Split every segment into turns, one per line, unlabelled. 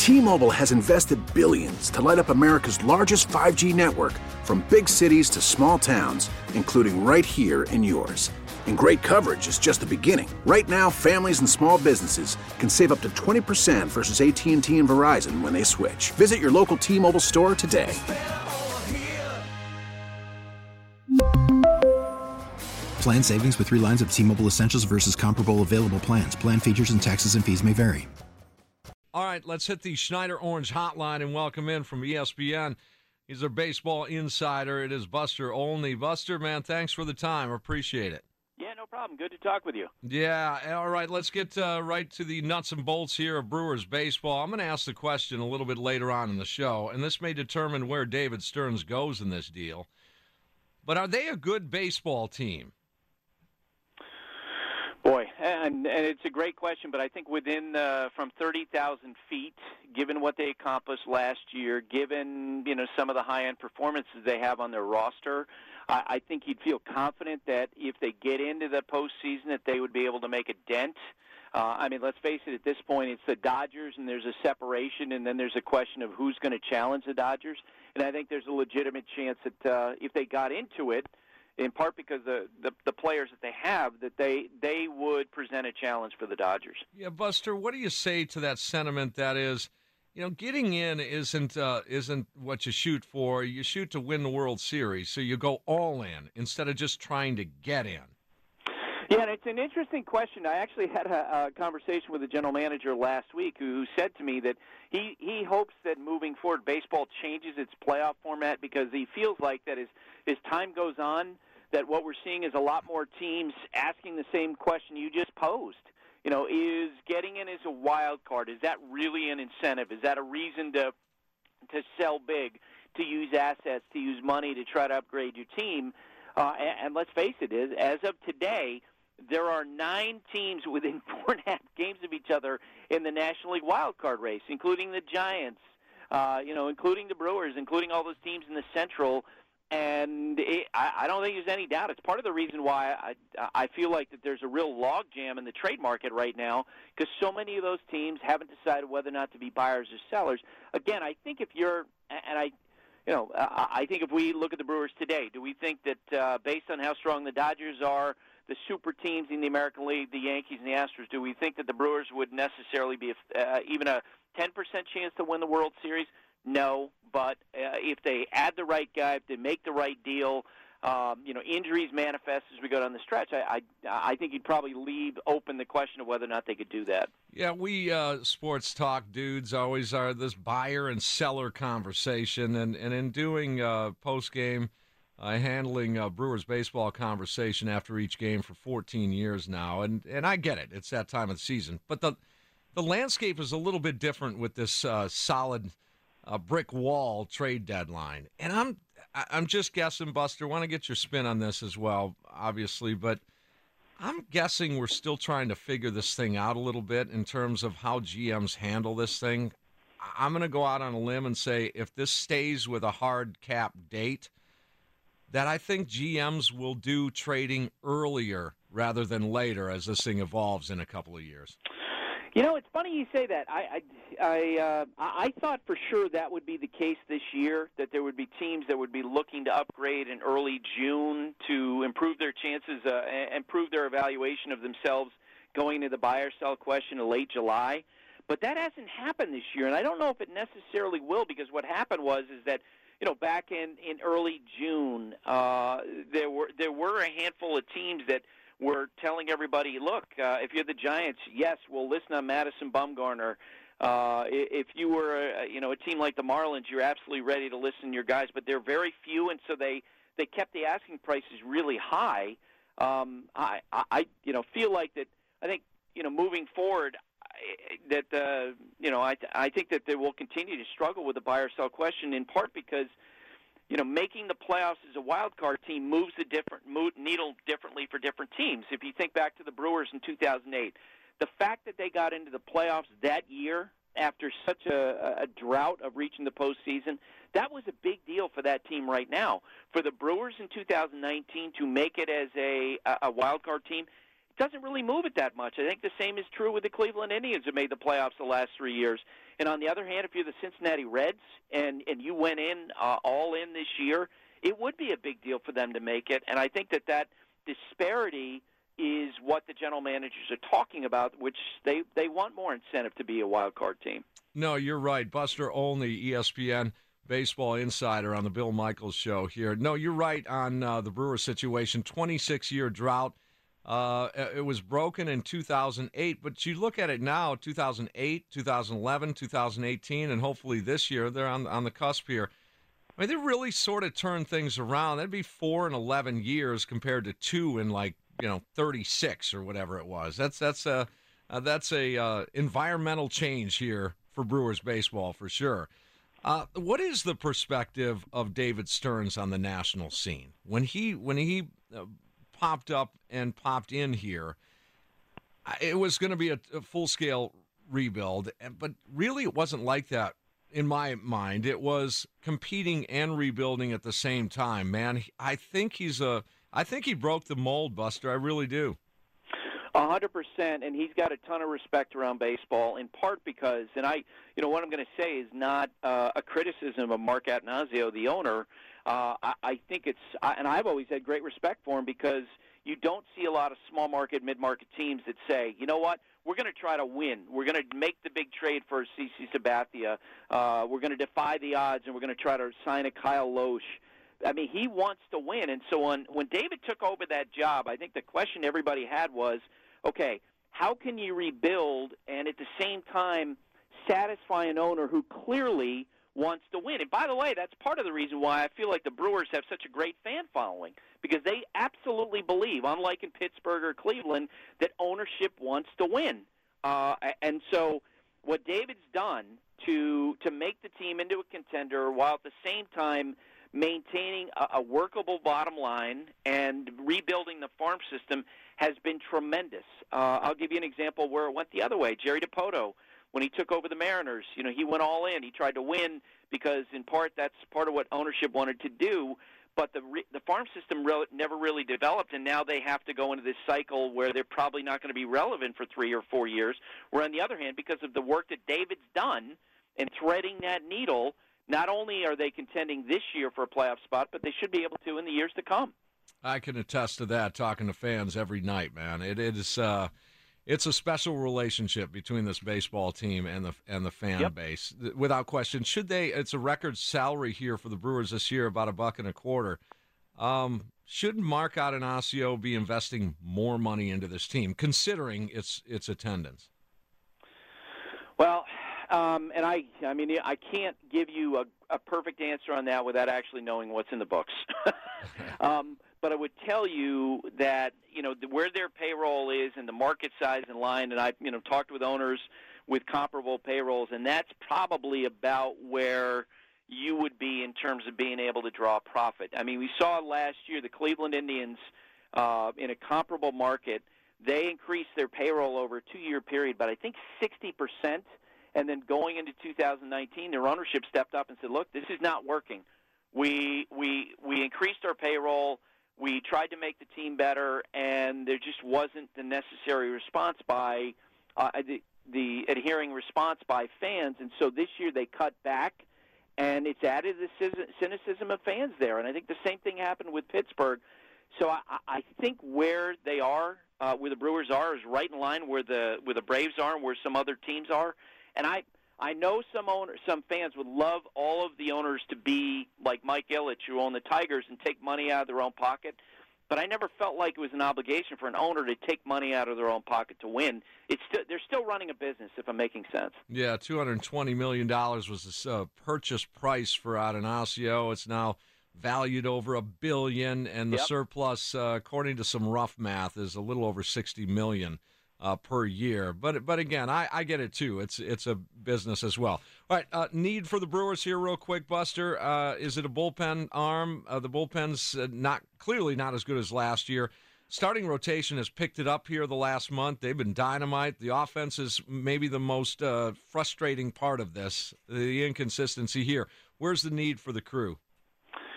T-Mobile has invested billions to light up America's largest 5G network, from big cities to small towns, including right here in yours. And great coverage is just the beginning. Right now, families and small businesses can save up to 20% versus AT&T and Verizon when they switch. Visit your local T-Mobile store today.
Plan savings with 3 lines of T-Mobile Essentials versus comparable available plans. Plan features and taxes and fees may vary.
All right, let's hit the Schneider Orange hotline and welcome in from ESPN. He's our baseball insider. It is Buster Olney. Buster, man, thanks for the time. Appreciate it.
Yeah, no problem. Good to talk with you.
Yeah, all right, let's get right to the nuts and bolts here of Brewers baseball. I'm going to ask the question a little bit later on in the show, and this may determine where David Stearns goes in this deal. But are they a good baseball team?
Boy, and it's a great question, but I think within from 30,000 feet, given what they accomplished last year, given some of the high-end performances they have on their roster, I think you'd feel confident that if they get into the postseason that they would be able to make a dent. Let's face it, at this point it's the Dodgers, and there's a separation, and then there's a question of who's going to challenge the Dodgers. And I think there's a legitimate chance that if they got into it, in part because the players that they have, that they would present a challenge for the Dodgers.
Yeah, Buster, what do you say to that sentiment that is, getting in isn't what you shoot for. You shoot to win the World Series, so you go all in instead of just trying to get in.
Yeah, and it's an interesting question. I actually had a conversation with the general manager last week who said to me that he hopes that moving forward baseball changes its playoff format because he feels like that as time goes on, that what we're seeing is a lot more teams asking the same question you just posed. Is getting in as a wild card, is that really an incentive? Is that a reason to sell big, to use assets, to use money to try to upgrade your team? And let's face it, as of today, there are 9 teams within 4.5 games of each other in the National League wild card race, including the Giants, including the Brewers, including all those teams in the Central. And I don't think there's any doubt. It's part of the reason why I feel like that there's a real logjam in the trade market right now because so many of those teams haven't decided whether or not to be buyers or sellers. Again, I think if you're – and I think if we look at the Brewers today, do we think that based on how strong the Dodgers are, the super teams in the American League, the Yankees and the Astros, do we think that the Brewers would necessarily be even a 10% chance to win the World Series? No, but if they add the right guy, if they make the right deal, injuries manifest as we go down the stretch, I think you'd probably leave open the question of whether or not they could do that.
Yeah, we sports talk dudes always are this buyer and seller conversation, and in doing post-game handling Brewers baseball conversation after each game for 14 years now, and I get it. It's that time of the season. But the landscape is a little bit different with this solid brick wall trade deadline. And I'm just guessing, Buster, want to get your spin on this as well, obviously, but I'm guessing we're still trying to figure this thing out a little bit in terms of how GMs handle this thing. I'm going to go out on a limb and say if this stays with a hard cap date, that I think GMs will do trading earlier rather than later as this thing evolves in a couple of years.
It's funny you say that. I thought for sure that would be the case this year, that there would be teams that would be looking to upgrade in early June to improve their chances, improve their evaluation of themselves going into the buy or sell question in late July. But that hasn't happened this year, and I don't know if it necessarily will, because what happened is that back in early June, there were a handful of teams that were telling everybody, look, if you're the Giants, yes, we'll listen on Madison Bumgarner. If you were a team like the Marlins, you're absolutely ready to listen to your guys, but they're very few, and so they kept the asking prices really high. I feel like that. I think moving forward, that I think that they will continue to struggle with the buy or sell question, in part because making the playoffs as a wild card team moves the needle differently for different teams. If you think back to the Brewers in 2008, the fact that they got into the playoffs that year after such a drought of reaching the postseason, that was a big deal for that team right now. For the Brewers in 2019 to make it as a wild card team doesn't really move it that much. I think the same is true with the Cleveland Indians, who made the playoffs the last 3 years. And on the other hand, if you're the Cincinnati Reds and you went in all in this year, it would be a big deal for them to make it. And I think that disparity is what the general managers are talking about, which they want more incentive to be a wild card team.
No, you're right. Buster Olney, ESPN Baseball Insider on the Bill Michaels Show here. No, you're right on the Brewers situation. 26-year drought. It was broken in 2008, but you look at it now, 2008, 2011, 2018, and hopefully this year, they're on the cusp here. I mean, they really sort of turned things around. That'd be 4 and 11 years compared to 2 in 36 or whatever it was. That's a environmental change here for Brewers baseball for sure. What is the perspective of David Stearns on the national scene when he popped up and popped in here? It was going to be a full-scale rebuild, but really it wasn't like that in my mind. It was competing and rebuilding at the same time. Man, I think he broke the mold, Buster. I really do.
100%, and he's got a ton of respect around baseball, in part because, and what I'm going to say is not a criticism of Mark Attanasio, the owner. I think and I've always had great respect for him because you don't see a lot of small market, mid-market teams that say, you know what, we're going to try to win. We're going to make the big trade for CC Sabathia. We're going to defy the odds, and we're going to try to sign a Kyle Loesch. I mean, he wants to win. And so when David took over that job, I think the question everybody had was, okay, how can you rebuild and at the same time satisfy an owner who clearly wants to win? And by the way, that's part of the reason why I feel like the Brewers have such a great fan following, because they absolutely believe, unlike in Pittsburgh or Cleveland, that ownership wants to win. And so what David's done to make the team into a contender while at the same time maintaining a workable bottom line and rebuilding the farm system has been tremendous. I'll give you an example where it went the other way. Jerry Dipoto, when he took over the Mariners, he went all in. He tried to win because, in part, that's part of what ownership wanted to do. But the farm system never really developed, and now they have to go into this cycle where they're probably not going to be relevant for 3 or 4 years. Where, on the other hand, because of the work that David's done in threading that needle, not only are they contending this year for a playoff spot, but they should be able to in the years to come.
I can attest to that, talking to fans every night, man. It's a special relationship between this baseball team and the fan base, without question. It's a record salary here for the Brewers this year, about $1.25. Should Mark Attanasio be investing more money into this team, considering its attendance?
Well, and I can't give you a perfect answer on that without actually knowing what's in the books. But I would tell you that, where their payroll is and the market size and line, and I've, talked with owners with comparable payrolls, and that's probably about where you would be in terms of being able to draw a profit. I mean, we saw last year the Cleveland Indians in a comparable market, they increased their payroll over a 2-year period, but I think 60%. And then going into 2019, their ownership stepped up and said, look, this is not working. We increased our payroll. We tried to make the team better, and there just wasn't the necessary response by the adhering response by fans. And so this year they cut back, and it's added the cynicism of fans there. And I think the same thing happened with Pittsburgh. So I think where they are, where the Brewers are, is right in line where the Braves are and where some other teams are. And I know some fans would love all of the owners to be like Mike Ilitch, who own the Tigers, and take money out of their own pocket. But I never felt like it was an obligation for an owner to take money out of their own pocket to win. They're still running a business, if I'm making sense.
Yeah, $220 million was the purchase price for Attanasio. It's now valued over $1 billion, and the surplus, according to some rough math, is a little over $60 million. Per year. But again, I get it too. It's a business as well. All right, need for the Brewers here real quick, Buster. Is it a bullpen arm? The bullpen's clearly not as good as last year. Starting rotation has picked it up here the last month. They've been dynamite. The offense is maybe the most frustrating part of this, the inconsistency here. Where's the need for the crew?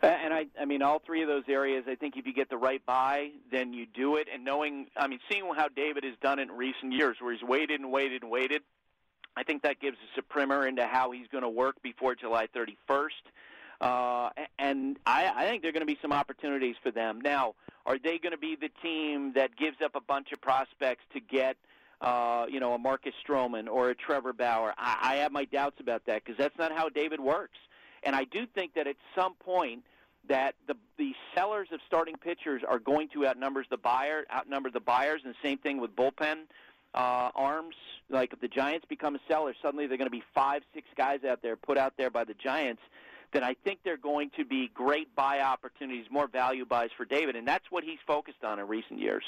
And I mean, all three of those areas, I think if you get the right buy, then you do it. And seeing how David has done it in recent years, where he's waited and waited and waited, I think that gives us a primer into how he's going to work before July 31st. And I think there are going to be some opportunities for them. Now, are they going to be the team that gives up a bunch of prospects to get, a Marcus Stroman or a Trevor Bauer? I have my doubts about that because that's not how David works. And I do think that at some point that the sellers of starting pitchers are going to outnumber the buyers, and the same thing with bullpen arms. Like if the Giants become a seller, suddenly they're going to be 5-6 guys out there put out there by the Giants. Then I think they're going to be great buy opportunities, more value buys for David, and that's what he's focused on in recent years.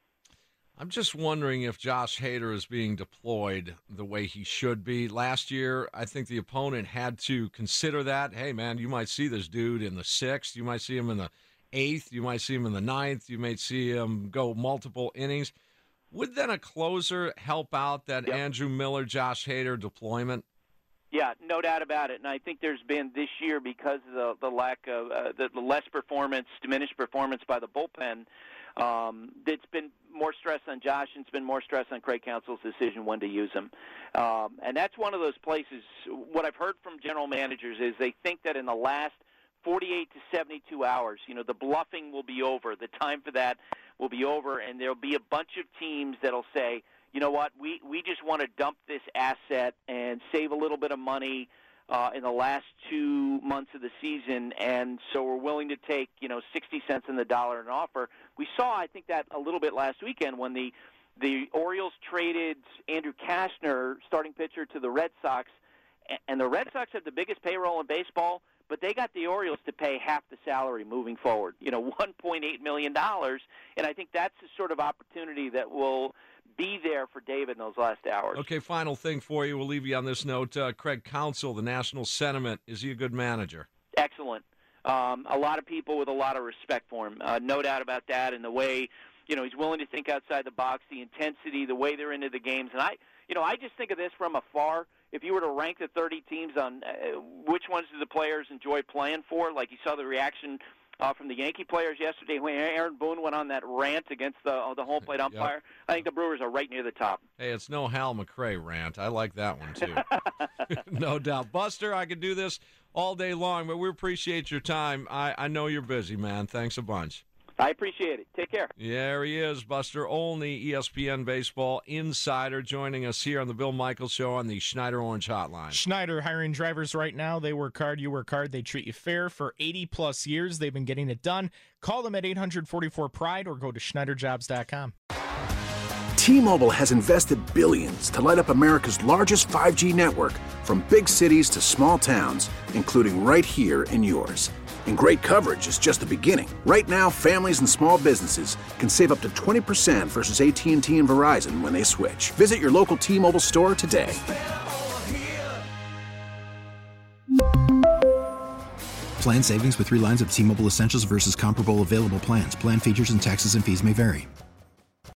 I'm just wondering if Josh Hader is being deployed the way he should be. Last year, I think the opponent had to consider that. Hey, man, you might see this dude in the 6th. You might see him in the 8th. You might see him in the 9th. You may see him go multiple innings. Would then a closer help out that Andrew Miller, Josh Hader deployment?
Yeah, no doubt about it. And I think there's been this year, because of the lack of the less performance, diminished performance by the bullpen, it's been more stress on Josh, and it's been more stress on Craig Counsell's decision when to use him. And that's one of those places. What I've heard from general managers is they think that in the last 48 to 72 hours, the bluffing will be over. The time for that will be over, and there'll be a bunch of teams that'll say, you know what, we just want to dump this asset and save a little bit of money in the last 2 months of the season, and so we're willing to take 60 cents on the dollar in an offer. We saw, I think, that a little bit last weekend when the Orioles traded Andrew Cashner, starting pitcher, to the Red Sox, and the Red Sox have the biggest payroll in baseball, but they got the Orioles to pay half the salary moving forward, $1.8 million, and I think that's the sort of opportunity that will be there for David in those last hours.
Okay, final thing for you. We'll leave you on this note. Craig Counsell, the national sentiment, is he a good manager?
Excellent. A lot of people with a lot of respect for him. No doubt about that, and the way, he's willing to think outside the box, the intensity, the way they're into the games. And I just think of this from afar. If you were to rank the 30 teams on which ones do the players enjoy playing for, like you saw the reaction from the Yankee players yesterday when Aaron Boone went on that rant against the home plate umpire. Yep. I think the Brewers are right near the top.
Hey, it's no Hal McRae rant. I like that one, too. No doubt. Buster, I could do this all day long, but we appreciate your time. I know you're busy, man. Thanks a bunch.
I appreciate it. Take care.
Yeah, there he is, Buster Olney, ESPN Baseball Insider, joining us here on the Bill Michaels Show on the Schneider Orange Hotline.
Schneider hiring drivers right now. They work hard, you work hard. They treat you fair. For 80-plus years, they've been getting it done. Call them at 844-PRIDE or go to SchneiderJobs.com.
T-Mobile has invested billions to light up America's largest 5G network, from big cities to small towns, including right here in yours. And great coverage is just the beginning. Right now, families and small businesses can save up to 20% versus AT&T and Verizon when they switch. Visit your local T-Mobile store today.
Plan savings with 3 lines of T-Mobile Essentials versus comparable available plans. Plan features and taxes and fees may vary.